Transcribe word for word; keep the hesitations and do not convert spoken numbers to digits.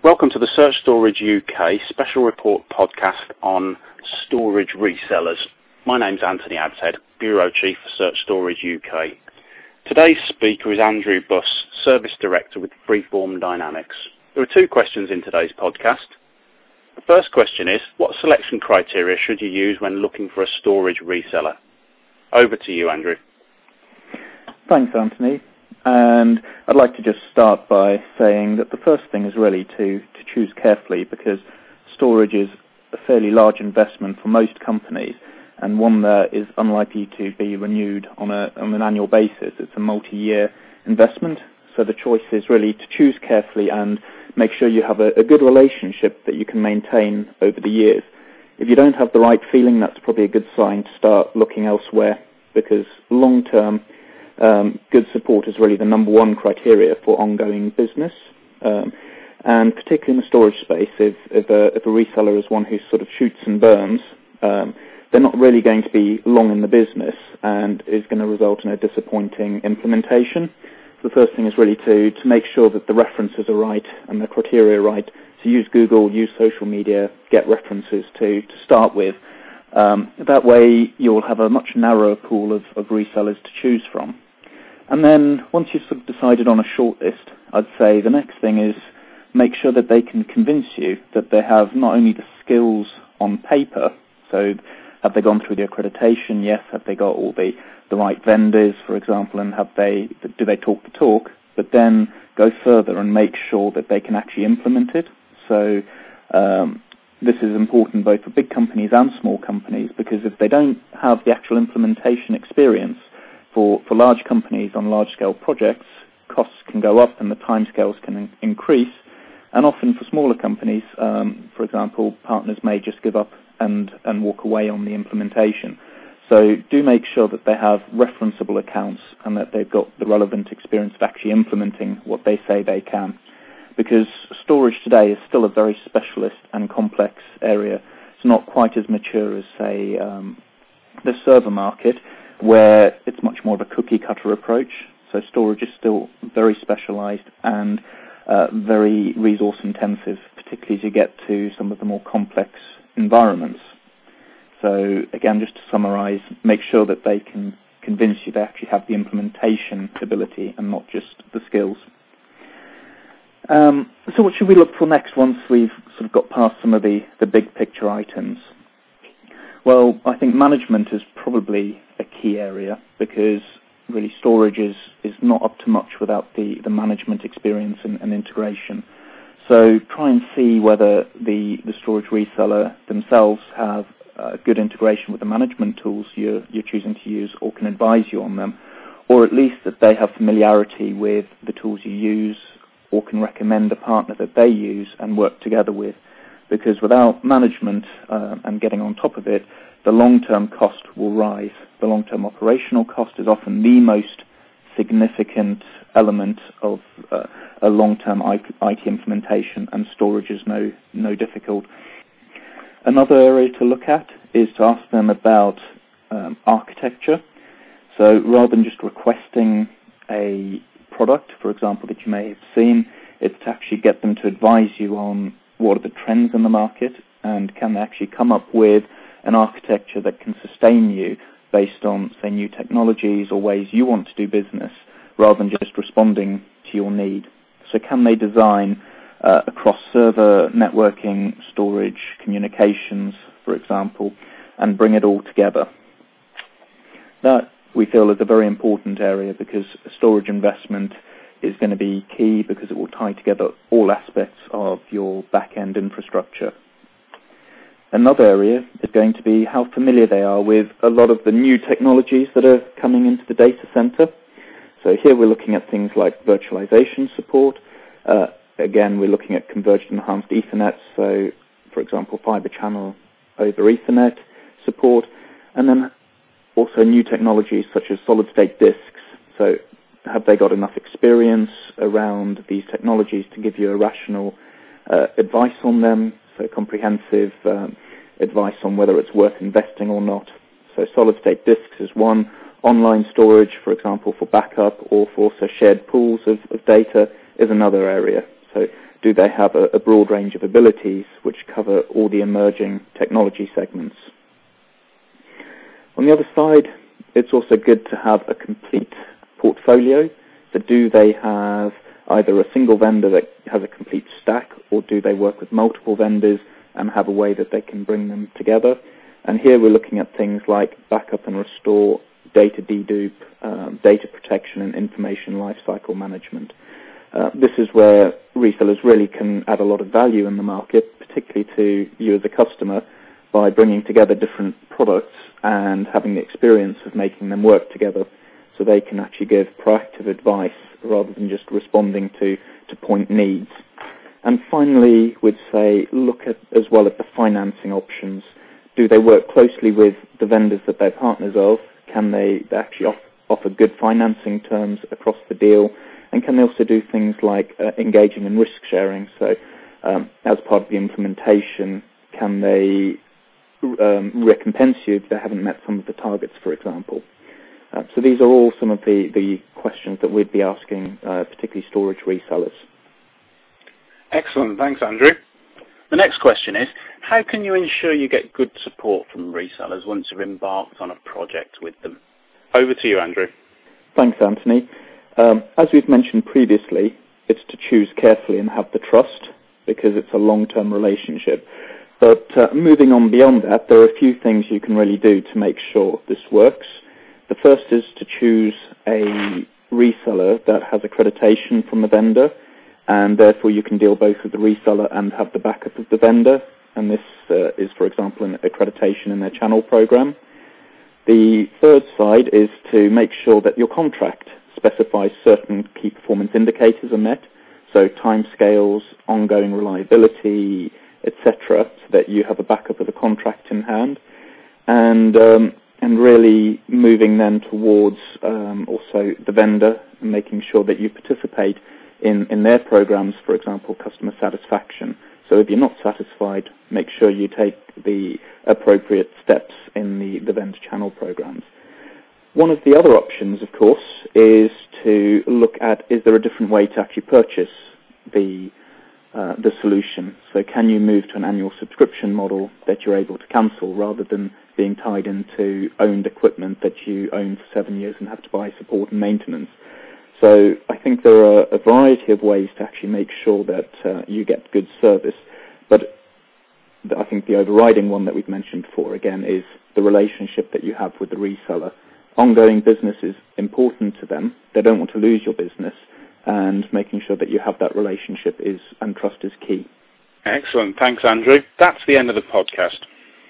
Welcome to the Search Storage U K special report podcast on storage resellers. My name's Anthony Adshead, Bureau Chief for Search Storage U K. Today's speaker is Andrew Buss, Service Director with Freeform Dynamics. There are two questions in today's podcast. The first question is, what selection criteria should you use when looking for a storage reseller? Over to you, Andrew. Thanks, Anthony. And I'd like to just start by saying that the first thing is really to, to choose carefully, because storage is a fairly large investment for most companies and one that is unlikely to be renewed on, a, on an annual basis. It's a multi-year investment, so the choice is really to choose carefully and make sure you have a, a good relationship that you can maintain over the years. If you don't have the right feeling, that's probably a good sign to start looking elsewhere, because long-term Um, good support is really the number one criteria for ongoing business, um, and particularly in the storage space, if, if, a, if a reseller is one who sort of shoots and burns, um, they're not really going to be long in the business and is going to result in a disappointing implementation. So the first thing is really to, to make sure that the references are right and the criteria are right. So use Google, use social media, get references to, to start with. Um, that way you'll have a much narrower pool of, of resellers to choose from. And then once you've sort of decided on a shortlist, I'd say the next thing is make sure that they can convince you that they have not only the skills on paper, so have they gone through the accreditation, yes, have they got all the, the right vendors, for example, and have they do they talk the talk, but then go further and make sure that they can actually implement it. So um, this is important both for big companies and small companies, because if they don't have the actual implementation experience, For, for large companies on large-scale projects, costs can go up and the timescales can in- increase. And often for smaller companies, um, for example, partners may just give up and, and walk away on the implementation. So do make sure that they have referenceable accounts and that they've got the relevant experience of actually implementing what they say they can. Because storage today is still a very specialist and complex area. It's not quite as mature as, say, um, the server market, where it's much more of a cookie-cutter approach. So storage is still very specialized and uh, very resource-intensive, particularly as you get to some of the more complex environments. So again, just to summarize, make sure that they can convince you they actually have the implementation ability and not just the skills. Um, so what should we look for next once we've sort of got past some of the, the big picture items? Well, I think management is probably a key area, because really storage is, is not up to much without the, the management experience and, and integration. So try and see whether the, the storage reseller themselves have uh, good integration with the management tools you're, you're choosing to use, or can advise you on them, or at least that they have familiarity with the tools you use, or can recommend a partner that they use and work together with. Because without management uh, and getting on top of it, the long-term cost will rise. The long-term operational cost is often the most significant element of uh, a long-term I T implementation, and storage is no, no difficult. Another area to look at is to ask them about um, architecture. So rather than just requesting a product, for example, that you may have seen, it's to actually get them to advise you on what are the trends in the market, and can they actually come up with an architecture that can sustain you based on, say, new technologies or ways you want to do business, rather than just responding to your need. So can they design uh, across server, networking, storage, communications, for example, and bring it all together? That, we feel, is a very important area, because storage investment is going to be key, because it will tie together all aspects of your back-end infrastructure. Another area is going to be how familiar they are with a lot of the new technologies that are coming into the data center. So here we're looking at things like virtualization support. Uh, again, we're looking at converged enhanced Ethernet, so for example, fiber channel over Ethernet support, and then also new technologies such as solid-state disks. So have they got enough experience around these technologies to give you a rational uh, advice on them, so comprehensive um, advice on whether it's worth investing or not. So solid-state disks is one. Online storage, for example, for backup or for also shared pools of, of data is another area. So Do they have a, a broad range of abilities which cover all the emerging technology segments? On the other side, it's also good to have a complete portfolio. So do they have either a single vendor that has a complete stack, or do they work with multiple vendors and have a way that they can bring them together? And here we're looking at things like backup and restore, data dedupe, um, data protection and information lifecycle management. Uh, this is where resellers really can add a lot of value in the market, particularly to you as a customer, by bringing together different products and having the experience of making them work together, so they can actually give proactive advice rather than just responding to, to point needs. And finally, we'd say look at as well at the financing options. Do they work closely with the vendors that they're partners of? Can they actually off, offer good financing terms across the deal? And can they also do things like uh, engaging in risk sharing? So um, as part of the implementation, can they um, recompense you if they haven't met some of the targets, for example? Uh, so these are all some of the, the questions that we'd be asking, uh, particularly storage resellers. Excellent. Thanks, Andrew. The next question is, how can you ensure you get good support from resellers once you've embarked on a project with them? Over to you, Andrew. Thanks, Anthony. Um, as we've mentioned previously, it's to choose carefully and have the trust, because it's a long-term relationship. But uh, moving on beyond that, there are a few things you can really do to make sure this works. The first is to choose a reseller that has accreditation from the vendor, and therefore you can deal both with the reseller and have the backup of the vendor. And this uh, is, for example, an accreditation in their channel program. The third side is to make sure that your contract specifies certain key performance indicators are met, so timescales, ongoing reliability, et cetera, so that you have a backup of the contract in hand. And um, and really moving then towards um, also the vendor and making sure that you participate in, in their programs, for example, customer satisfaction. So if you're not satisfied, make sure you take the appropriate steps in the, the vendor channel programs. One of the other options, of course, is to look at, is there a different way to actually purchase the uh, the solution? So can you move to an annual subscription model that you're able to cancel rather than being tied into owned equipment that you own for seven years and have to buy support and maintenance? So I think there are a variety of ways to actually make sure that uh, you get good service. But I think the overriding one that we've mentioned before, again, is the relationship that you have with the reseller. Ongoing business is important to them. They don't want to lose your business, and making sure that you have that relationship is and trust is key. Excellent. Thanks, Andrew. That's the end of the podcast.